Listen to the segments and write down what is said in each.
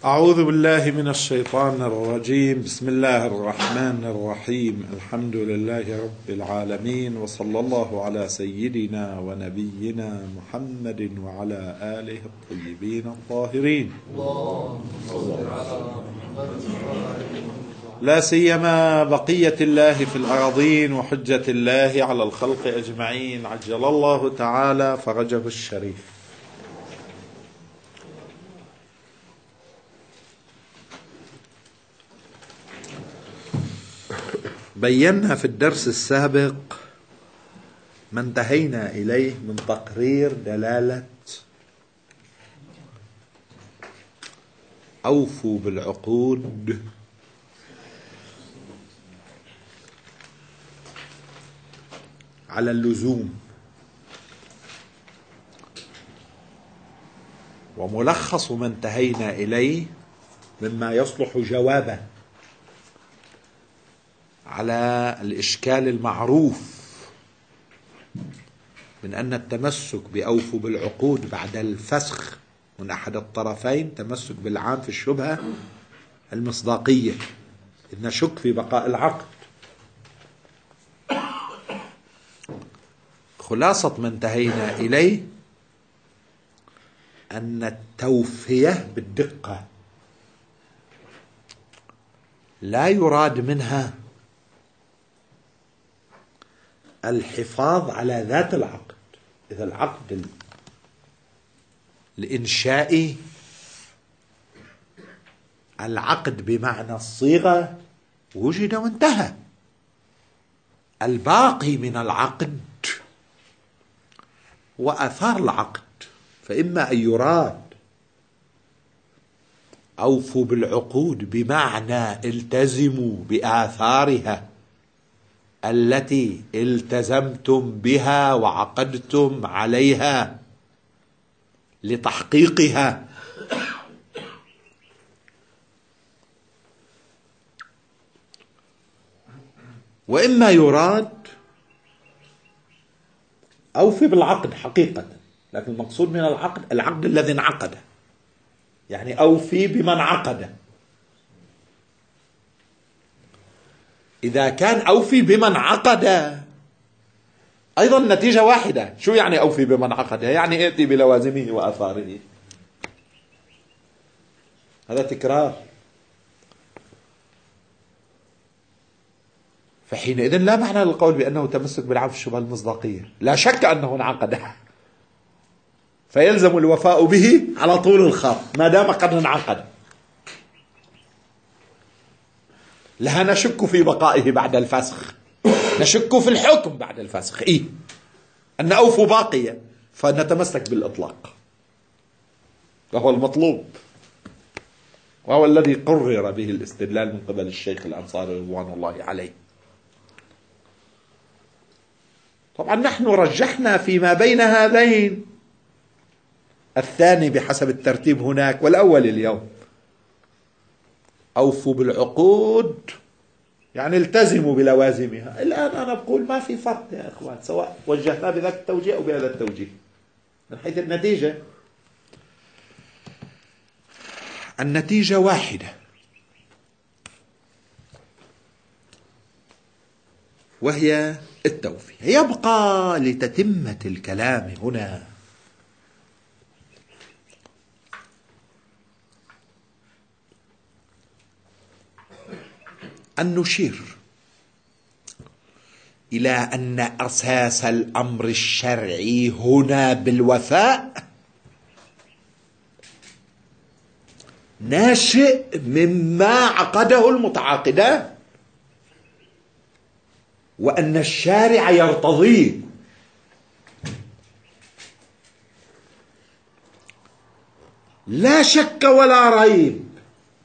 أعوذ بالله من الشيطان الرجيم. بسم الله الرحمن الرحيم. الحمد لله رب العالمين، وصلى الله على سيدنا ونبينا محمد وعلى آله الطيبين الطاهرين، لا سيما بقية الله في الأراضين وحجة الله على الخلق أجمعين، عجل الله تعالى فرجه الشريف. بينا في الدرس السابق ما انتهينا إليه من تقرير دلالة أوفوا بالعقود على اللزوم، وملخص ما انتهينا إليه مما يصلح جوابا على الإشكال المعروف من أن التمسك بأوفوا بالعقود بعد الفسخ من أحد الطرفين تمسك بالعام في الشبهة المصداقية، إذ نشك في بقاء العقد. خلاصة ما انتهينا إليه أن التوفية بالدقة لا يراد منها الحفاظ على ذات العقد. إذا العقد الإنشائي، العقد بمعنى الصيغة، وجد وانتهى. الباقي من العقد وآثار العقد، فإما أن يراد أوفوا بالعقود بمعنى التزموا بآثارها التي التزمتم بها وعقدتم عليها لتحقيقها، وإما يراد أوفي بالعقد حقيقة، لكن المقصود من العقد الذي انعقد، يعني أوفي بمن عقد. إذا كان أوفي بمن عقد أيضا النتيجة واحدة. شو يعني أوفي بمن عقد؟ يعني ائتي بلوازمه وآثاره، هذا تكرار. فحينئذ لا معنى للقول بأنه تمسك بالعام في الشبهة المصداقية، لا شك أنه انعقد، فيلزم الوفاء به على طول الخط ما دام قد انعقد. لا نشك في بقائه بعد الفسخ، نشك في الحكم بعد الفسخ، أن أوفوا باقية، فنتمسك بالإطلاق، وهو المطلوب، وهو الذي قرر به الاستدلال من قبل الشيخ الأنصاري رضوان الله عليه. طبعا نحن رجحنا فيما بين هذين الثاني بحسب الترتيب هناك، والأول اليوم. أوفوا بالعقود يعني التزموا بلوازمها. الآن أنا بقول ما في فرق يا أخوان، سواء وجهنا بذاك التوجيه أو بهذا التوجيه، من حيث النتيجة واحدة، وهي التوفية. يبقى لتتمة الكلام هنا أن نشير إلى أن أساس الأمر الشرعي هنا بالوفاء ناشئ مما عقده المتعاقدان، وأن الشارع يرتضيه. لا شك ولا ريب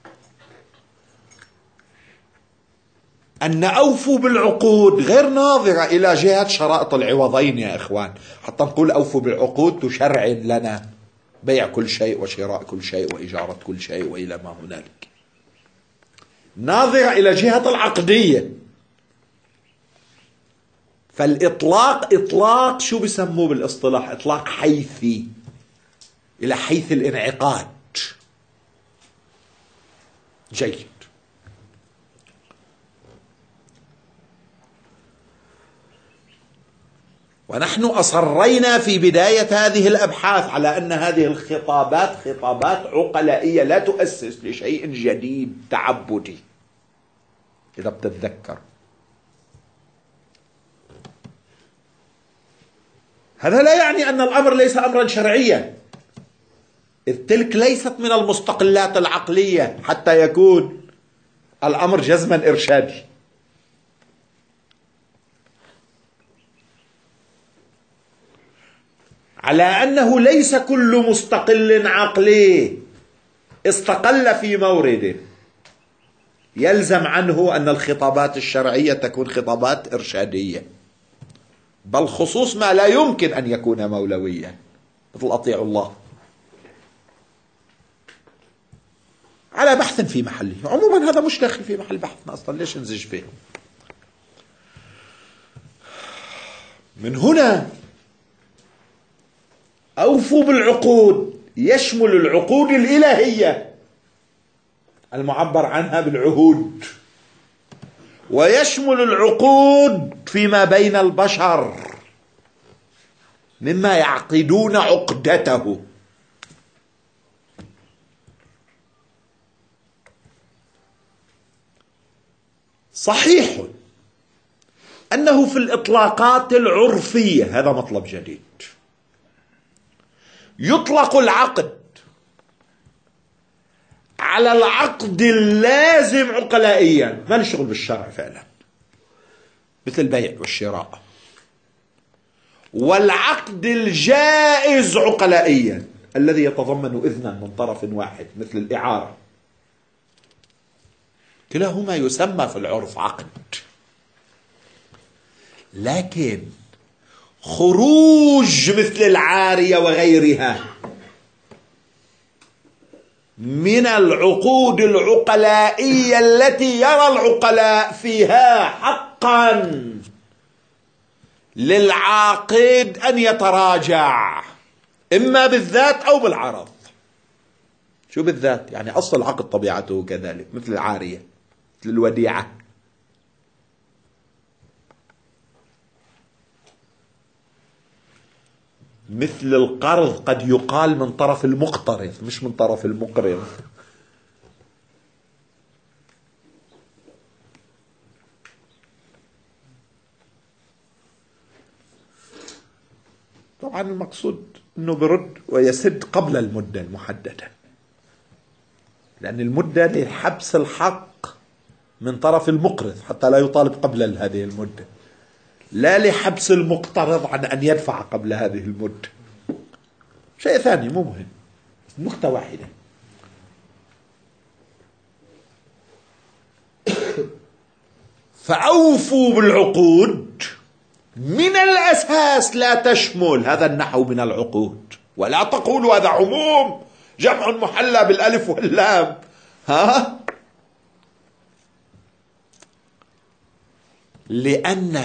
أن أوفوا بالعقود غير ناظرة إلى جهة شرائط العوضين يا إخوان. حتى نقول أوفوا بالعقود تشرع لنا بيع كل شيء وشراء كل شيء وإجارة كل شيء وإلى ما هنالك، ناظرة إلى جهة العقدية. فالإطلاق إطلاق شو بسموه بالاصطلاح؟ إطلاق حيثي، إلى حيث الانعقاد. جيد. ونحن أصرينا في بداية هذه الأبحاث على أن هذه الخطابات خطابات عقلائية لا تؤسس لشيء جديد تعبدي، إذا بتتذكر. هذا لا يعني أن الأمر ليس أمرا شرعيا، إذ تلك ليست من المستقلات العقلية حتى يكون الأمر جزما إرشادي. على أنه ليس كل مستقل عقلي استقل في مورده يلزم عنه أن الخطابات الشرعية تكون خطابات إرشادية، بل خصوص ما لا يمكن أن يكون مولويا، مثل أطيعوا الله، على بحث في محله. عموما هذا مش داخل في محل بحثنا أصلا، ليش نزج فيه؟ من هنا أوفوا بالعقود يشمل العقود الإلهية المعبر عنها بالعهود، ويشمل العقود فيما بين البشر مما يعقدون عقدته. صحيح أنه في الإطلاقات العرفية، هذا مطلب جديد، يطلق العقد على العقد اللازم عقلائيا، ما له شغل بالشرع فعلا، مثل البيع والشراء، والعقد الجائز عقلائيا الذي يتضمن إذنا من طرف واحد مثل الإعارة، كلاهما يسمى في العرف عقد. لكن خروج مثل العارية وغيرها من العقود العقلائية التي يرى العقلاء فيها حقا للعاقد أن يتراجع، إما بالذات أو بالعرض. شو بالذات؟ يعني أصل العقد طبيعته كذلك، مثل العارية، مثل الوديعة. مثل القرض قد يقال من طرف المقترض مش من طرف المقرض. طبعا المقصود أنه برد ويسد قبل المدة المحددة، لأن المدة لحبس الحق من طرف المقرض حتى لا يطالب قبل هذه المدة، لا لحبس المقترض عن أن يدفع قبل هذه المدة. شيء ثاني مو مهم، نقطة واحدة. فأوفوا بالعقود من الأساس لا تشمل هذا النحو من العقود، ولا تقولوا هذا عموم جمع محلى بالألف واللام، لأن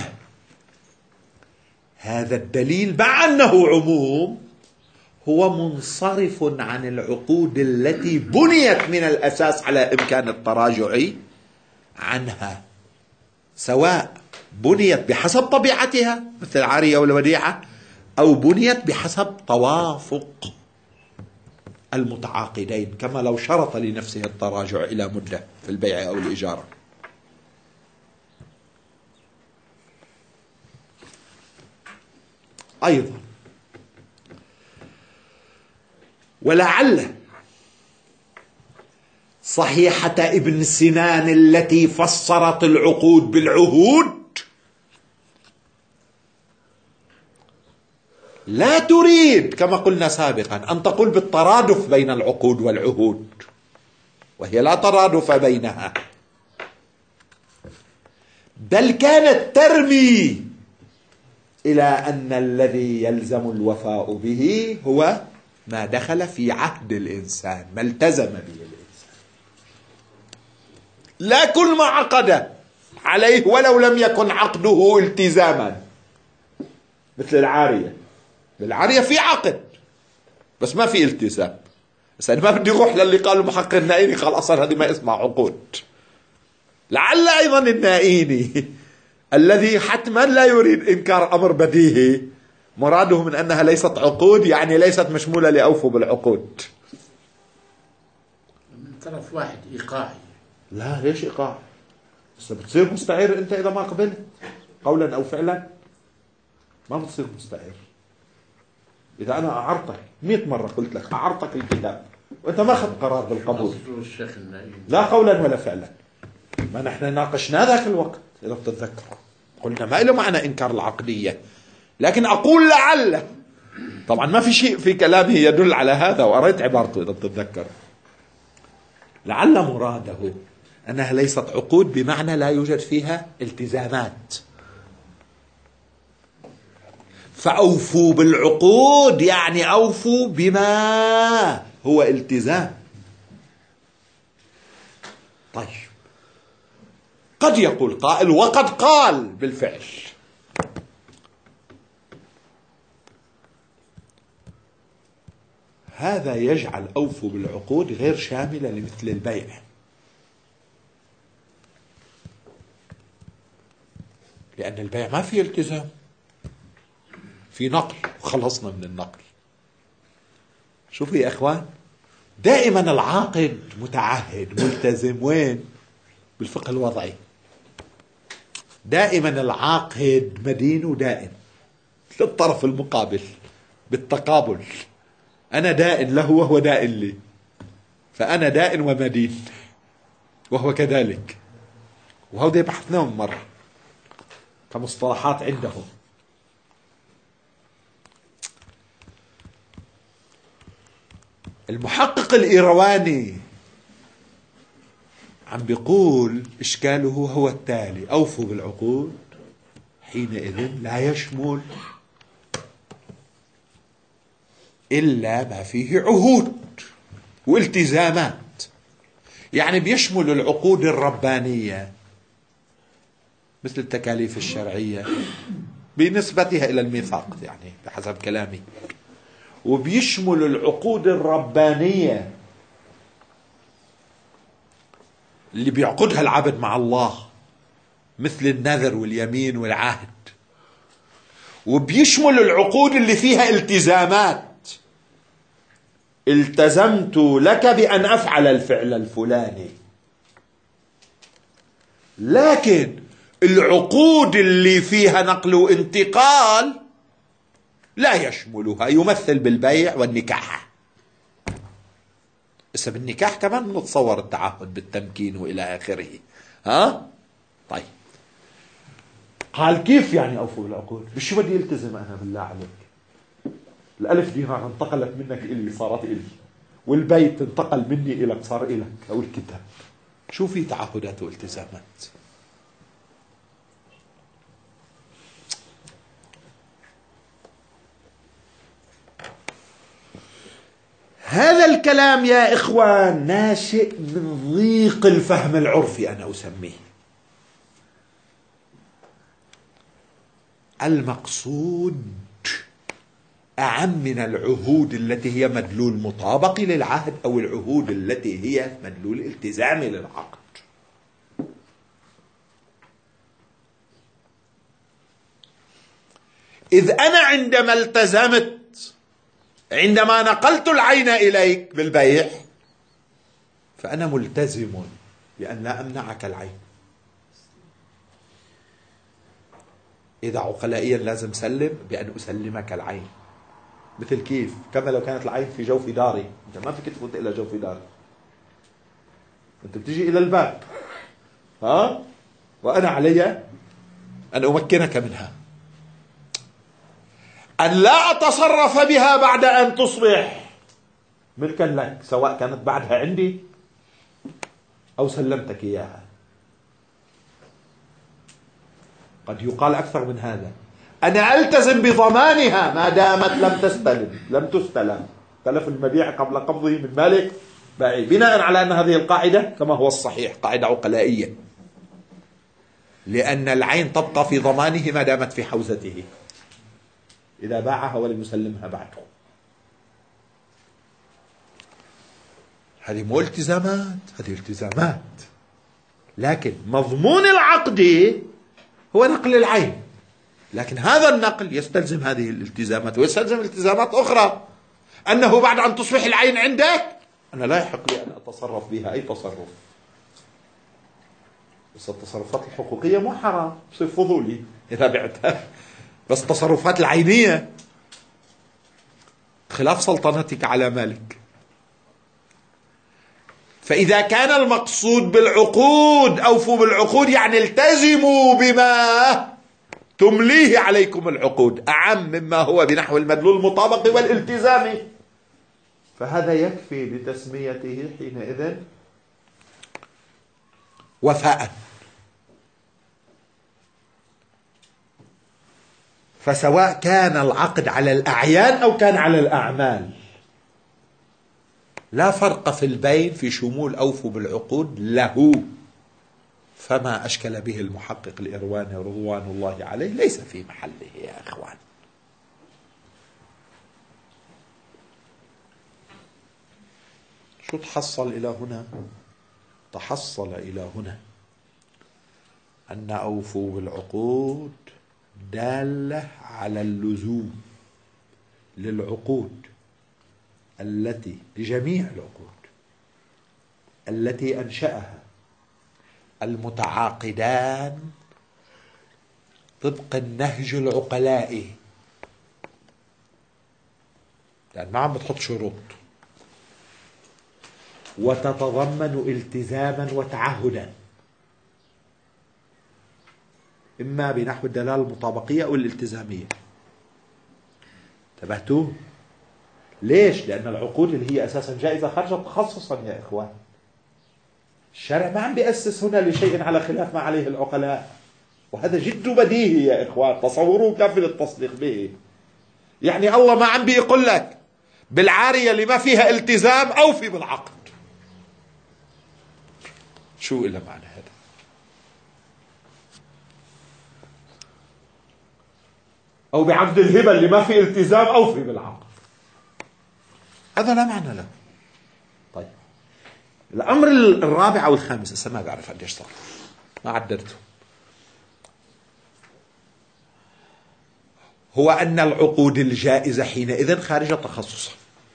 هذا الدليل مع أنه عموم هو منصرف عن العقود التي بنيت من الأساس على إمكان التراجع عنها، سواء بنيت بحسب طبيعتها مثل العارية والوديعة، أو بنيت بحسب توافق المتعاقدين، كما لو شرط لنفسه التراجع إلى مدة في البيع أو الإجارة. أيضا ولعل صحيحة ابن سنان التي فسرت العقود بالعهود لا تريد كما قلنا سابقا أن تقول بالترادف بين العقود والعهود، وهي لا ترادف بينها، بل كانت ترمي إلى أن الذي يلزم الوفاء به هو ما دخل في عهد الإنسان، ما التزم به الإنسان، لا كل ما عقد عليه ولو لم يكن عقده التزاما. مثل العارية، العارية في عقد بس ما في التزام، بس أنا ما بدي أروح للي قال المحقق النائيني قال أصلا هذه ما اسمها عقود. لعل أيضا النائيني الذي حتما لا يريد إنكار أمر بديهي مراده من أنها ليست عقود يعني ليست مشمولة لأوفوا بالعقود. من طرف واحد إيقاعي. لا ليش إيقاع؟ بس بتصير مستعير أنت إذا ما قبلت قولا أو فعلا، ما بتصير مستعير. إذا أنا أعرتك 100 مرة قلت لك أعرتك الكتاب وأنت ما أخذت قرار بالقبول لا قولا ولا فعلا، ما نحن ناقشنا ذاك الوقت إذا بتتذكر، قلنا ما له معنى إنكار العقدية، لكن أقول لعل، طبعا ما في شيء في كلامه يدل على هذا وقريت عبارته إذا بتتذكر، لعل مراده أنها ليست عقود بمعنى لا يوجد فيها التزامات، فأوفوا بالعقود يعني أوفوا بما هو التزام. طيب قد يقول قائل وقد قال بالفعل هذا يجعل أوفوا بالعقود غير شاملة لمثل البيع، لأن البيع ما فيه التزام، في نقل وخلصنا من النقل. شوفوا يا إخوان، دائما العاقد متعهد ملتزم وين؟ بالفقه الوضعي. دائما العاقد مدين ودائن للطرف المقابل بالتقابل، أنا دائن له وهو دائن لي، فأنا دائن ومدين وهو كذلك، وهذا بحثناهم مرة كمصطلحات عندهم. المحقق الإيرواني عم بيقول إشكاله هو التالي: أوفوا بالعقود حينئذ لا يشمل إلا ما فيه عهود والتزامات، يعني بيشمل العقود الربانية مثل التكاليف الشرعية بنسبتها إلى الميثاق يعني بحسب كلامي، وبيشمل العقود الربانية اللي بيعقدها العبد مع الله مثل النذر واليمين والعهد، وبيشمل العقود اللي فيها التزامات، التزمت لك بأن أفعل الفعل الفلاني. لكن العقود اللي فيها نقل وانتقال لا يشملها، يمثل بالبيع والنكاح. بس بالنكاح كمان نتصور التعهد بالتمكين وإلى آخره. طيب قال كيف يعني أوفوا بالعقود؟ بشو بدي التزم أنا بالله عليك؟ الألف دينار انتقلت منك إلي صارت إلي، والبيت انتقل مني إليك صار إلك، أو الكتاب، شو في تعهدات والتزامات؟ هذا الكلام يا إخوان ناشئ من ضيق الفهم العرفي أنا أسميه. المقصود أعم من العهود التي هي مدلول مطابق للعهد أو العهود التي هي مدلول التزامي للعقد. إذ أنا عندما التزمت، عندما نقلت العين إليك بالبيع، فأنا ملتزم بأن لا أمنعك العين. إذا عقلائيا لازم سلم بأن أسلمك العين. مثل كيف؟ كما لو كانت العين في جوف داري، أنت ما فيك تفوت إلى جوف داري، أنت بتجي إلى الباب وأنا علي أن أمكنك منها، أن لا أتصرف بها بعد أن تصبح ملكا لك، سواء كانت بعدها عندي أو سلمتك إياها. قد يقال أكثر من هذا: أنا ألتزم بضمانها ما دامت لم تستلم، تلف المبيع قبل قبضه من مالك باعي، بناء على أن هذه القاعدة كما هو الصحيح قاعدة عقلائية، لأن العين تبقى في ضمانه ما دامت في حوزته إذا باعها ولم يسلمها بعده. هذه مو التزامات، هذه التزامات، لكن مضمون العقد هو نقل العين، لكن هذا النقل يستلزم هذه الالتزامات ويستلزم التزامات أخرى، أنه بعد أن تصبح العين عندك أنا لا يحق لي أن أتصرف بها أي تصرف. بس التصرفات الحقوقية مو حرام، بصير فضولي إذا بعتها، بس التصرفات العينية خلاف سلطنتك على مالك. فإذا كان المقصود بالعقود أوفوا بالعقود، يعني التزموا بما تمليه عليكم العقود، أعم مما هو بنحو المدلول المطابق والالتزام، فهذا يكفي لتسميته حينئذ وفاء. فسواء كان العقد على الأعيان أو كان على الأعمال لا فرق في البين في شمول أوفوا بالعقود له. فما أشكل به المحقق الإرواني رضوان الله عليه ليس في محله يا إخوان. شو تحصل إلى هنا؟ تحصل إلى هنا أن أوفوا بالعقود دالة على اللزوم للعقود التي لجميع العقود التي أنشأها المتعاقدان طبق النهج العقلائي، يعني ما عم بتحط شروط، وتتضمن التزاما وتعهدا، إما بنحو الدلالة المطابقية أو الالتزامية. انتبهتوا؟ ليش؟ لأن العقود اللي هي أساسا جائزة خرجت تخصصا يا إخوان. الشرع ما عم بيأسس هنا لشيء على خلاف ما عليه العقلاء، وهذا جد بديهي يا إخوان، تصوروه كافي للتصديق به. يعني الله ما عم بيقول لك بالعارية اللي ما فيها التزام أوفي بالعقد. شو إلا معنى هذا؟ أو بعقد الهبة اللي ما فيه التزام أوفي بالعقد، هذا لا معنى له. طيب الأمر الرابع أو الخامس هسه ما بعرف قديش صار، ما عددته، هو أن العقود الجائزة حينئذ خارج تخصصا.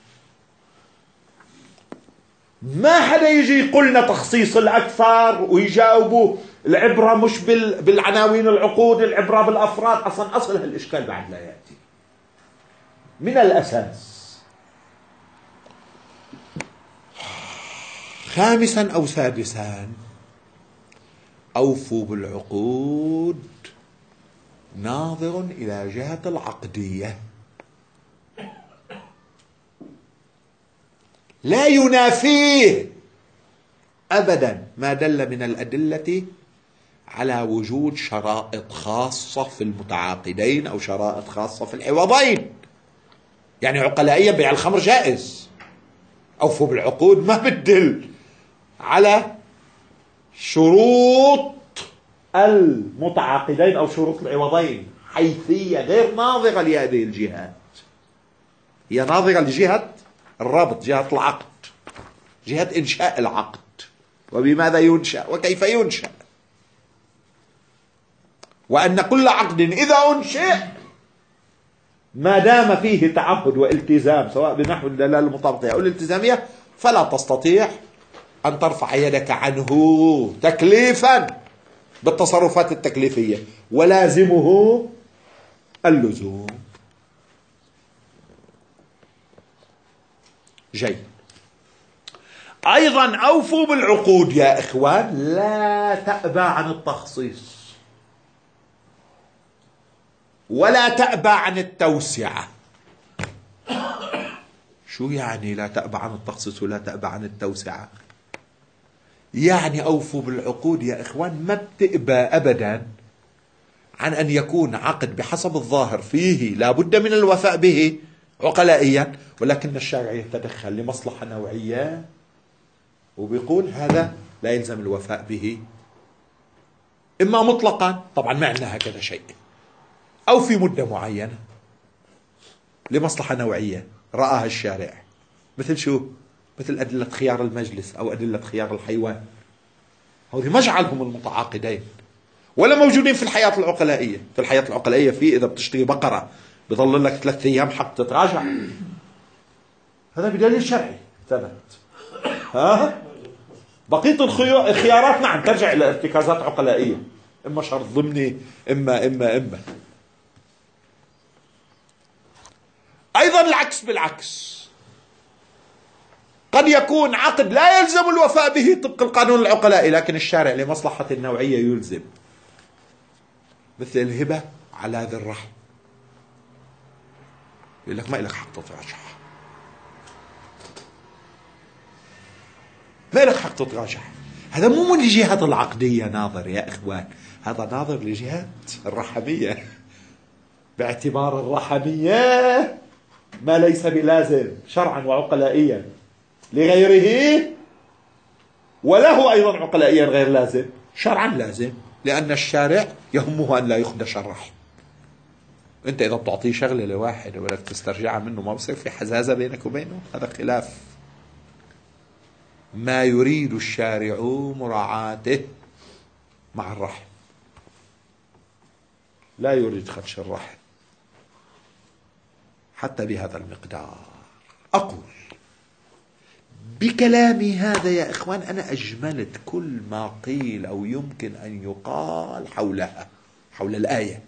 ما حدا يجي يقولنا تخصيص الأكثر ويجاوبوا العبرة مش بالعناوين العقود، العبرة بالأفراد. أصل هالإشكال بعد لا يأتي من الأساس. خامسا أو سادسا، أوفوا بالعقود ناظر إلى جهة العقدية، لا ينافيه أبدا ما دل من الأدلة على وجود شرائط خاصة في المتعاقدين أو شرائط خاصة في العوضين. يعني عقلائيا بيع الخمر جائز، أوفوا بالعقود ما بتدل على شروط المتعاقدين أو شروط العوضين، حيثية غير ناظرة لهذه الجهات، هي ناظرة لجهة الربط، جهة العقد، جهة إنشاء العقد، وبماذا ينشأ وكيف ينشأ، وأن كل عقد إذا أنشئ ما دام فيه تعهد والتزام سواء بنحو الدلالة المطابقة أو الالتزامية فلا تستطيع أن ترفع يدك عنه تكليفا بالتصرفات التكليفية، ولازمه اللزوم. جيد. أيضا أوفوا بالعقود يا إخوان لا تأبى عن التخصيص ولا تأبى عن التوسعة. شو يعني لا تأبى عن التخصيص ولا تأبى عن التوسعة؟ يعني أوفوا بالعقود يا إخوان ما بتأبى أبدا عن أن يكون عقد بحسب الظاهر فيه لا بد من الوفاء به عقلائيا، ولكن الشارع يتدخل لمصلحة نوعية وبيقول هذا لا يلزم الوفاء به، إما مطلقا، طبعا ما عندنا هكذا شيء، أو في مدة معينة لمصلحة نوعية رآها الشارع. مثل شو؟ مثل أدلة خيار المجلس أو أدلة خيار الحيوان. هذه ما جعلهم المتعاقدين ولا موجودين في الحياة العقلائية. في الحياة العقلائية إذا بتشتري بقرة بضل لك 3 أيام حق تتراجع، هذا بدليل شرعي ثبت. بقية الخيارات نعم ترجع إلى ارتكازات عقلائية، إما شرط ضمني إما أيضا العكس بالعكس. قد يكون عقد لا يلزم الوفاء به طبق القانون العقلائي، لكن الشارع لمصلحة النوعية يلزم، مثل الهبة على ذي الرحم، يقول لك ما لك حق تتراجع، ما لك حق تتراجع. هذا مو من الجهات العقدية ناظر يا إخوان، هذا ناظر لجهات الرحمية، باعتبار الرحمية ما ليس بلازم شرعا وعقلائيا لغيره، وله أيضا عقلائيا غير لازم، شرعا لازم، لأن الشارع يهمه أن لا يخدش الرحم. أنت إذا بتعطيه شغلة لواحد ولك تسترجعها منه ما بصير في حزازة بينك وبينه، هذا خلاف ما يريد الشارع مراعاته مع الرحم، لا يريد خدش الرحم حتى بهذا المقدار. أقول بكلامي هذا يا إخوان أنا أجملت كل ما قيل أو يمكن أن يقال حولها، حول الآية،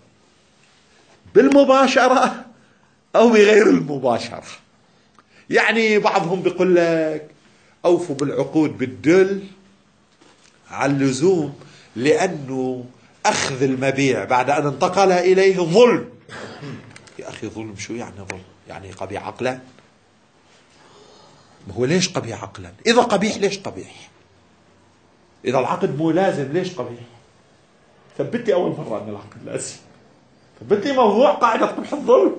بالمباشرة أو بغير المباشرة. يعني بعضهم بيقول لك أوفوا بالعقود بالدل على اللزوم، لأنه أخذ المبيع بعد أن انتقل إليه ظلم. يا أخي ظلم شو يعني ظلم؟ يعني قبيح عقلا؟ ما هو ليش قبيح عقلا؟ إذا قبيح ليش قبيح؟ إذا العقد مو لازم ليش قبيح؟ ثبتي أول مرة أن العقد لازم، ثبتي موضوع قاعدة قبح الظلم.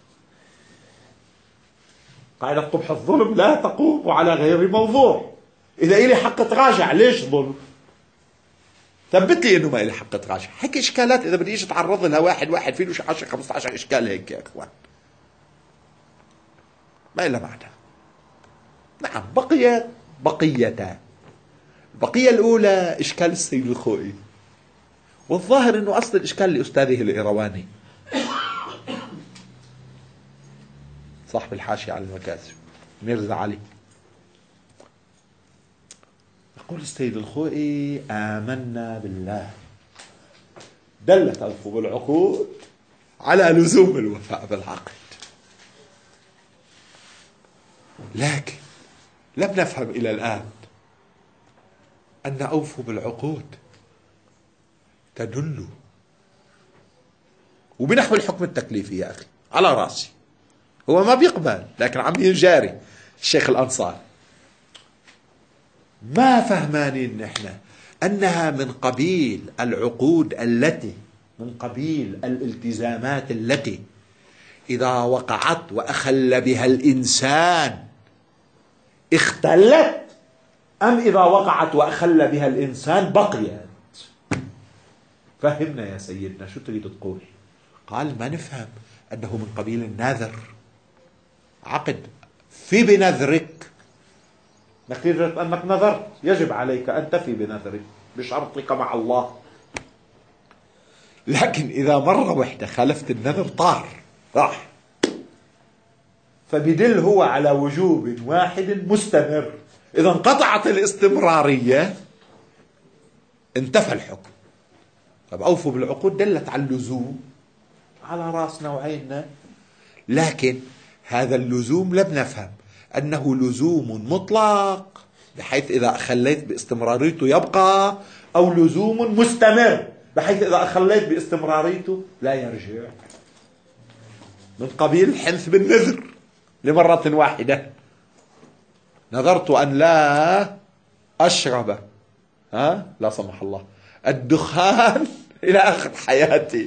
قاعدة قبح الظلم لا تقوم على غير موضوع. إذا إلي حق تراجع ليش ظلم؟ ثبت لي إنه ما إلي حق تراجع. هيك إشكالات إذا بدي إيش أتعرض لها واحد فيه له 10-15 إشكال هيك يا إخوان، ما إلا معنى. نعم بقيتان. البقية الأولى إشكال السيد الخوئي، والظاهر أنه أصل الإشكال لأستاذه الإيرواني صاحب الحاشية على المكاسب ميرزا علي. يقول السيد الخوئي آمنا بالله، دلت ألفظ العقود على لزوم الوفاء بالعقد، لكن لم نفهم إلى الآن أن أوفوا بالعقود تدل، وبنحو الحكم التكليفي يا أخي على رأسي، هو ما بيقبل لكن عم ينجاري الشيخ الأنصاري. ما فهمانين نحن أنها من قبيل العقود التي من قبيل الالتزامات التي إذا وقعت وأخل بها الإنسان اختلت، أم إذا وقعت وأخل بها الإنسان بقيت؟ فهمنا يا سيدنا شو تريد تقول؟ قال ما نفهم أنه من قبيل النذر، عقد في بنذرك، نتيجة أنك نذرت يجب عليك أن تفي بنذرك بشرطك مع الله، لكن إذا مرة واحدة خالفت النذر طار راح، فبدل هو على وجوب واحد مستمر. إذا انقطعت الاستمرارية انتفى الحكم. طب أوفوا بالعقود دلت على اللزوم على رأس نوعين، لكن هذا اللزوم لم نفهم أنه لزوم مطلق بحيث إذا أخليت باستمراريته يبقى، أو لزوم مستمر بحيث إذا أخليت باستمراريته لا يرجع، من قبيل الحنث بالنذر لمرة واحدة. نذرت أن لا أشرب لا سمح الله الدخان إلى آخر حياتي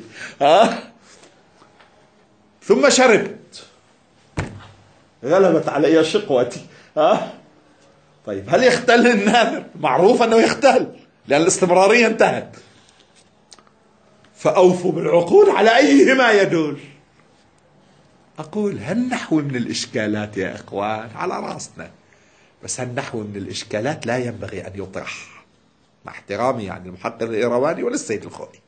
ثم شربت، غلبت علي شقوتي طيب هل يختل النذر؟ معروف أنه يختل لأن الاستمرارية انتهت. فأوفوا بالعقود على أيهما يدل؟ أقول هالنحو من الإشكالات يا إخوان على رأسنا، بس هالنحو من الإشكالات لا ينبغي أن يطرح، مع احترامي يعني المحقق الإيرواني وللسيد الخوئي،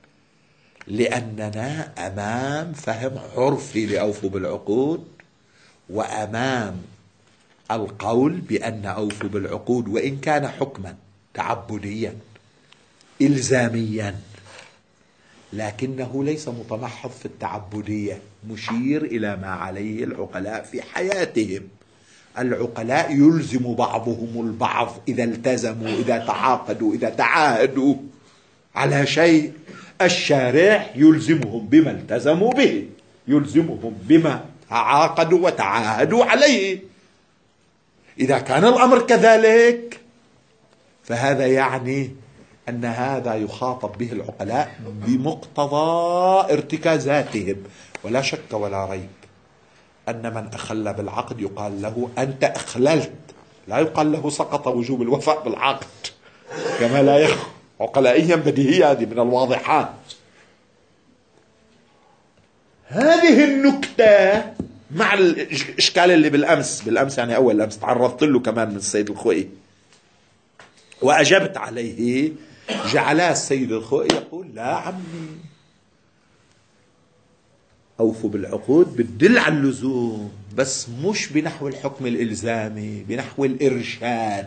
لأننا أمام فهم عرفي لأوفوا بالعقود، وأمام القول بأن أوفوا بالعقود وإن كان حكما تعبديا إلزاميا، لكنه ليس متمحض في التعبدية، مشير إلى ما عليه العقلاء في حياتهم. العقلاء يلزم بعضهم البعض إذا التزموا، إذا تعاقدوا، إذا تعاهدوا على شيء. الشارع يلزمهم بما التزموا به، يلزمهم بما تعاقدوا وتعاهدوا عليه. إذا كان الأمر كذلك فهذا يعني أن هذا يخاطب به العقلاء بمقتضى ارتكازاتهم. ولا شك ولا ريب أن من أخل بالعقد يقال له أنت أخللت، لا يقال له سقط وجوب الوفاء بالعقد، كما لا يخفى عقلائيا بديهية. هذه من الواضحات. هذه النكتة مع الإشكال اللي بالأمس يعني أول أمس تعرضت له كمان من السيد الخوئي وأجبت عليه، جعلها السيد الخوئي يقول لا عمي، أوفوا بالعقود بتدل على اللزوم، بس مش بنحو الحكم الإلزامي، بنحو الإرشاد.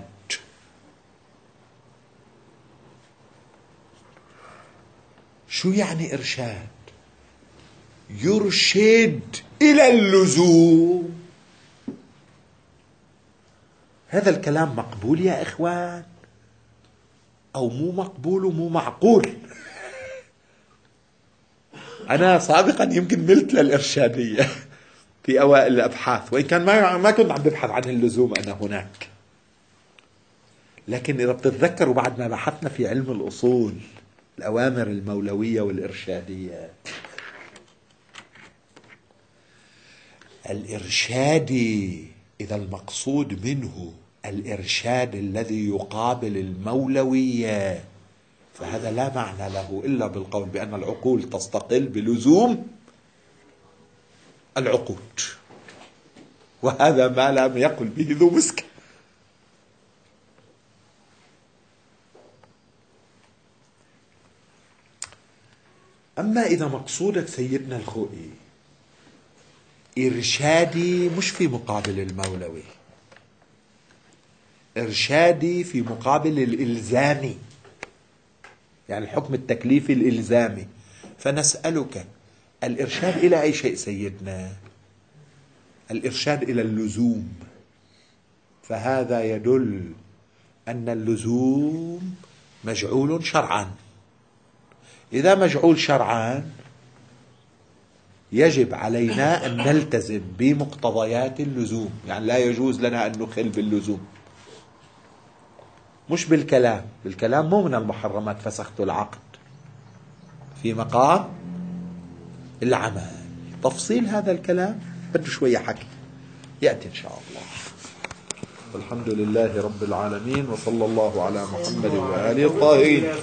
شو يعني إرشاد؟ يرشد إلى اللزوم. هذا الكلام مقبول يا إخوان أو مو مقبول ومو معقول؟ أنا سابقا يمكن ملت للإرشادية في أوائل الأبحاث، وإن كان ما كنت عم ببحث عن اللزوم أنا هناك، لكن إذا بتتذكروا بعد ما بحثنا في علم الأصول الأوامر المولوية والإرشادية، الإرشادي إذا المقصود منه الإرشاد الذي يقابل المولوية فهذا لا معنى له إلا بالقول بأن العقول تستقل بلزوم العقود، وهذا ما لم يقل به ذو مسك. أما إذا مقصودك سيدنا الخوئي إرشادي مش في مقابل المولوي، إرشادي في مقابل الإلزامي، يعني الحكم التكليفي الإلزامي، فنسألك الإرشاد إلى أي شيء سيدنا؟ الإرشاد إلى اللزوم، فهذا يدل أن اللزوم مجعول شرعا. إذا مجعول شرعا يجب علينا أن نلتزم بمقتضيات اللزوم، يعني لا يجوز لنا أن نخل باللزوم، مش بالكلام. بالكلام مو من المحرمات فسخت العقد، في مقام العمل. تفصيل هذا الكلام بده شوية حكي يأتي إن شاء الله. والحمد لله رب العالمين، وصلى الله على محمد وآله الطاهرين.